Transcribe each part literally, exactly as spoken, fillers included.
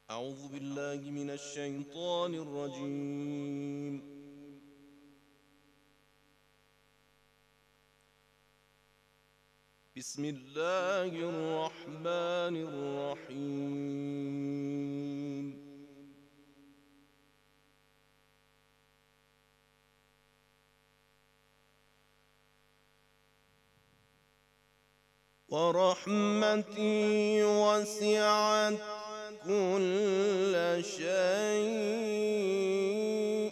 أعوذ بالله من الشيطان الرجيم. بسم الله الرحمن الرحيم. ورحمتي وسعت كل شيء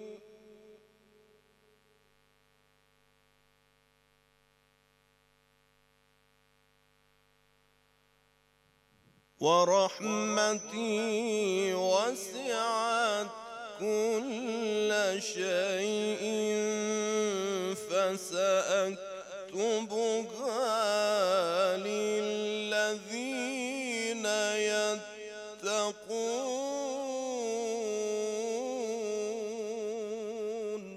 ورحمتي وسعت كل شيء فسأكتبها للذين يتقون.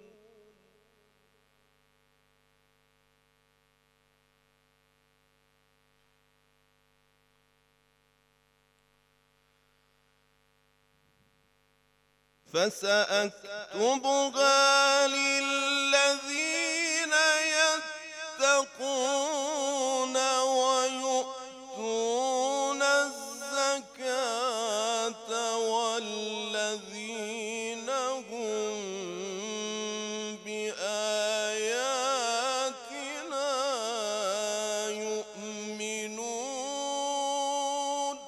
فسأكتبها للذين يتقون ويؤتون الزكاة والذين هم بآياتنا يؤمنون.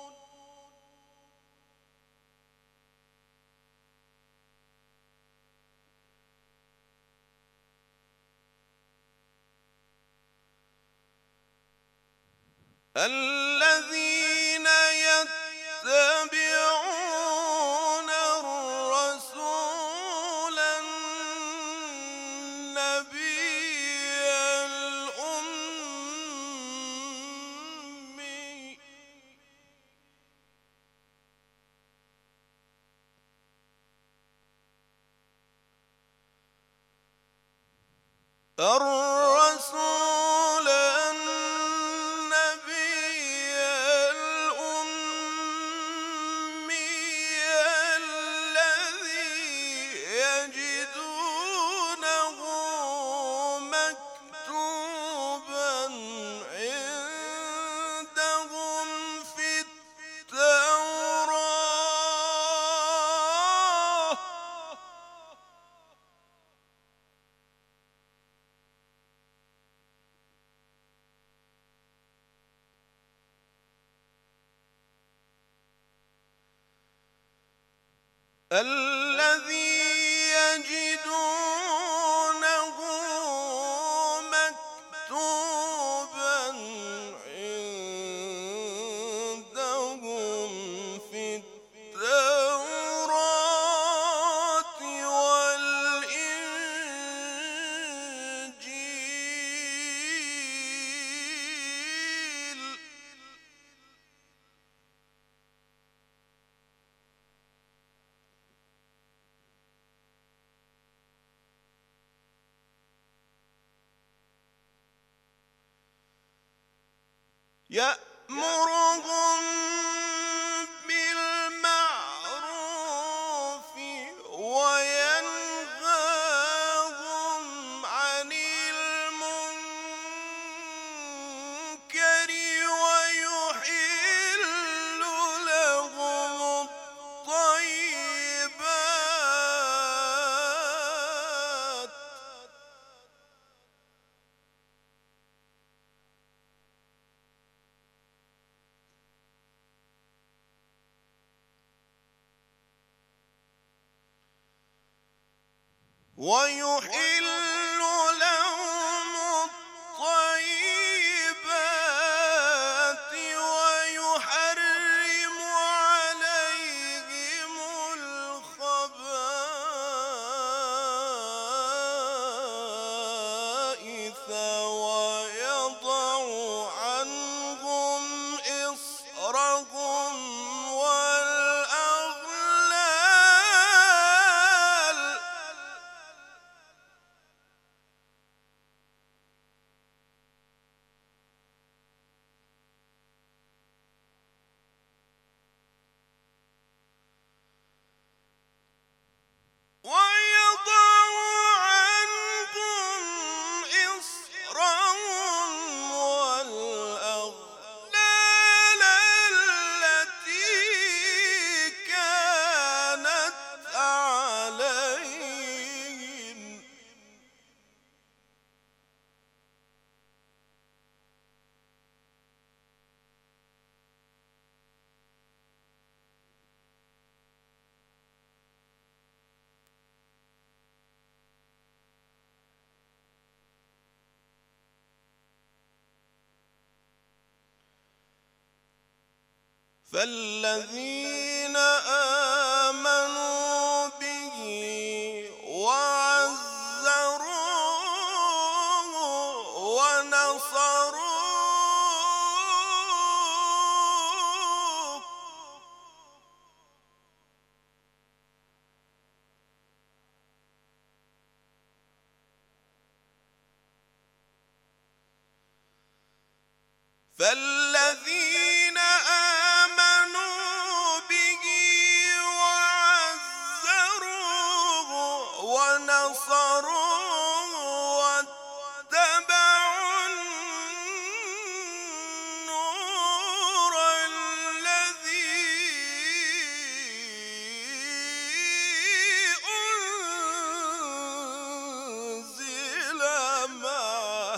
الذين يتبعون الرسول النبي الأمي الرسول النبي الأمي الذي يجدونه مكتوبا عندهم في التوراة الذي يجدونه مكتوبا عندهم في التوراة والإنجيل. يأمرهم بالمعروف وينهاهم عن المنكر ويحل لهم الطيبات ويحل لهم الطيبات ويحرم عليهم الخبائث ويضع عنهم إصرهم والأغلال فالذين آمنوا به وعزروه ونصروه فالذين آمنوا به وعزروه ونصروه واتبعوا النور الذي أنزل معه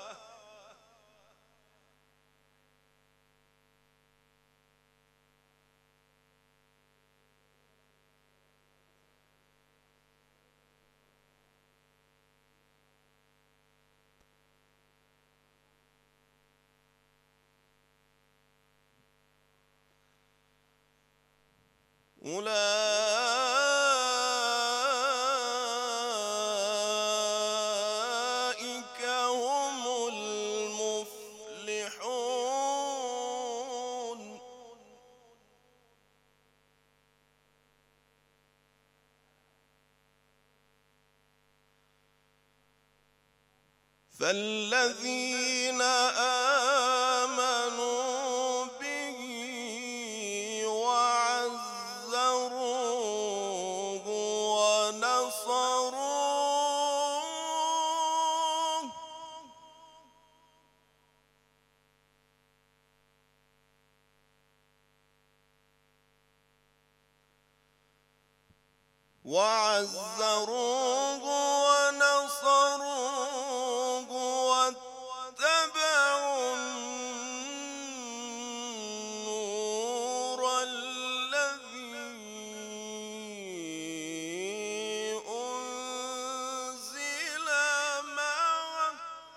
أولئك هم المفلحون فالذين آمنوا به وعزروه ونصروه وعزروه ونصروه واتبعوا النور الذي أنزل معه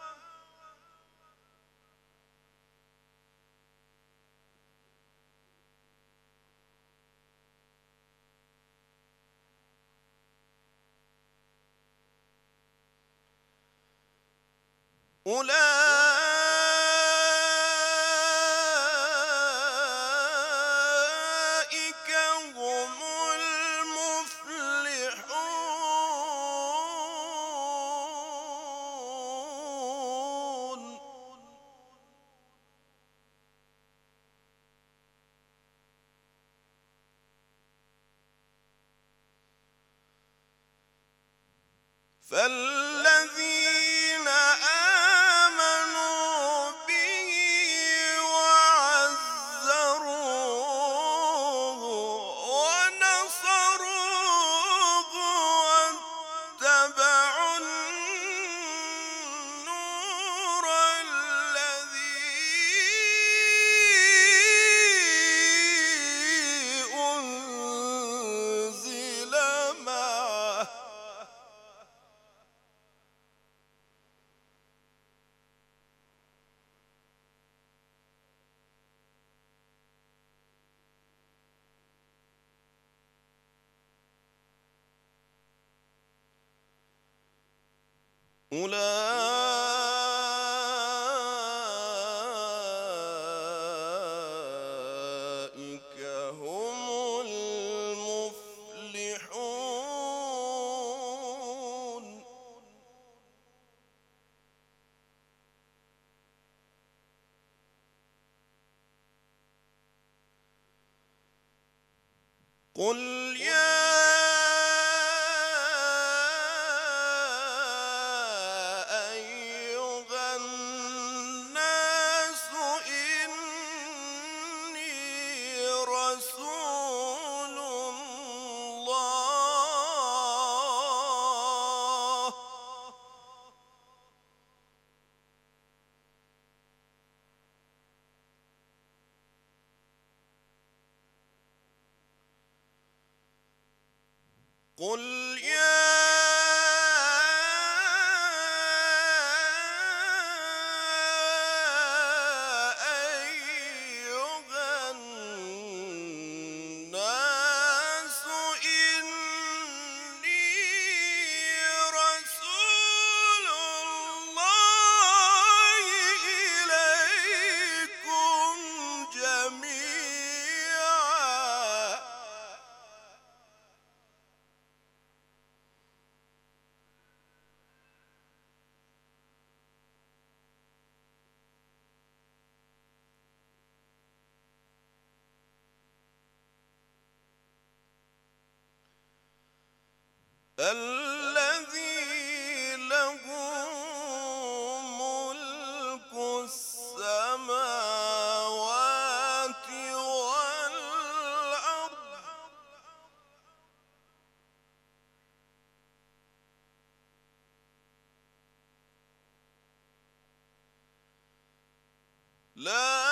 أولئك هم المفلحون فالذين آمنوا به وعزروه ونصروه واتبعوا النور الذي أنزل معه أولئك هم المفلحون قل يا أيها الناس إني رسول الله قل يا أيها الذي له ملك السماوات والأرض لا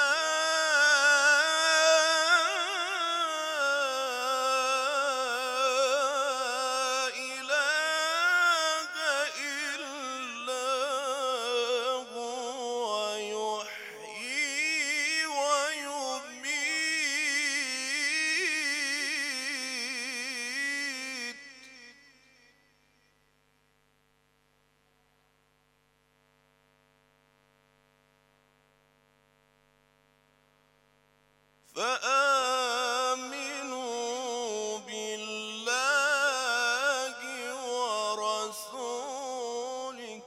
فآمنوا بالله ورسوله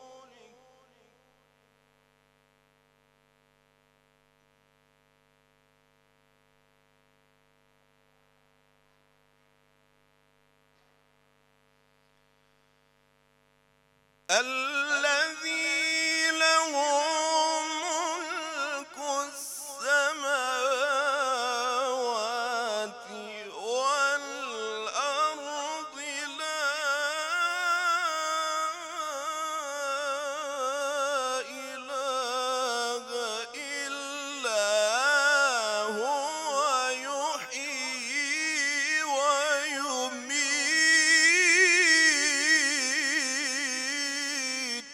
الذي له ملك السماوات والأرض لا إله إلا هو يحيي ويميت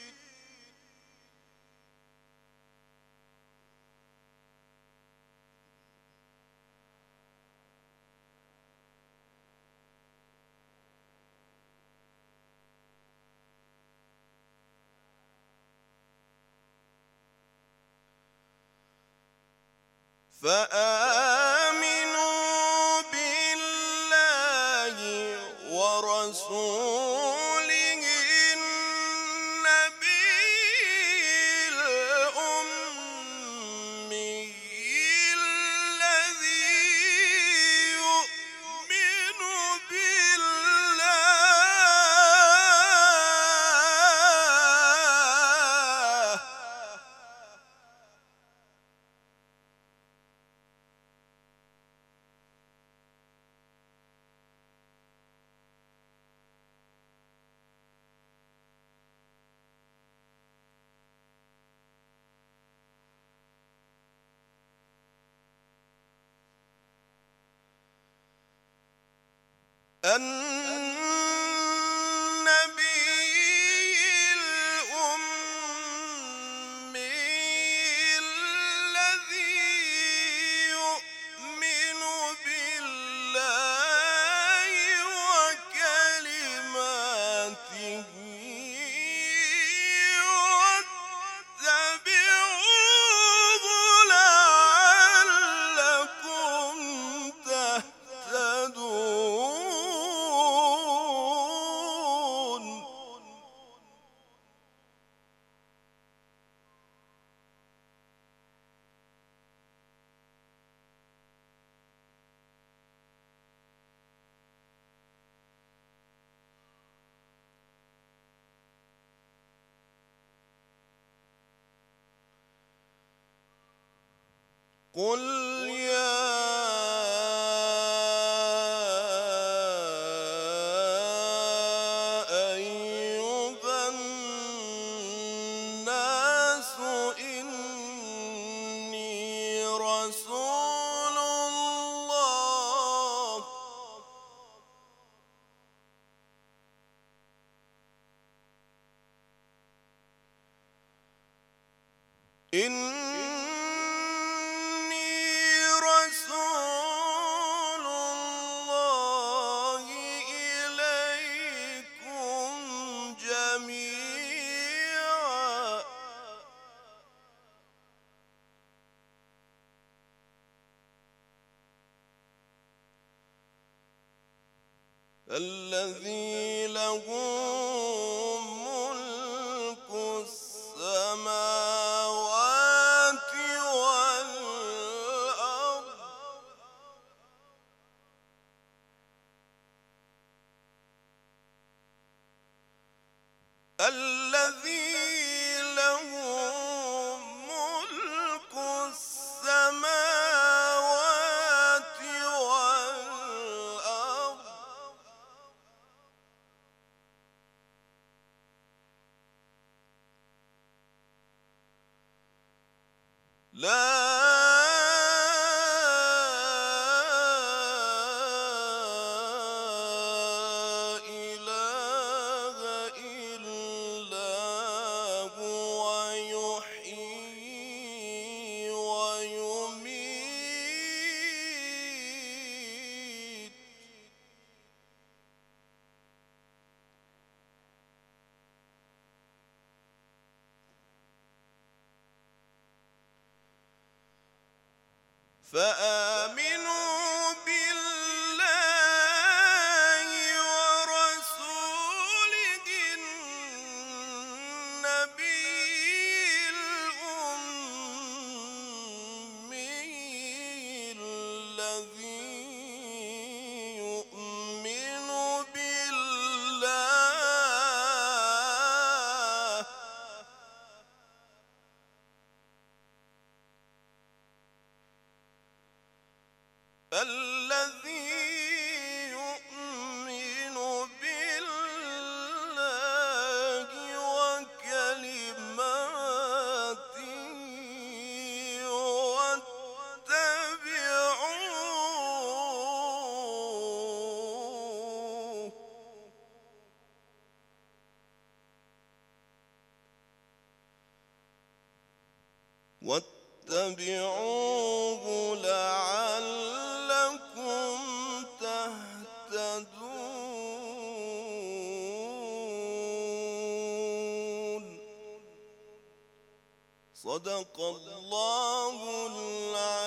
فآمنوا بالله ورسوله النبي الأمي الذي يؤمن بالله النبي الأمي الذي يؤمن بالله وكلماته واتبعوه لعلكم تهتدون قل يا أيها الناس إني رسول الله إني رسول الله إليكم جميعا الذي له ملك السماوات والأرض الذي له ملك السماوات والأرض لا إله إلا هو يحيي ويميت فآمنوا بالله ورسوله النبي الأمي الذي يؤمن بالله الذي يؤمن بالله وكلماته واتبعوه واتبعوه لعلكم تهتدون. صدق الله العظيم.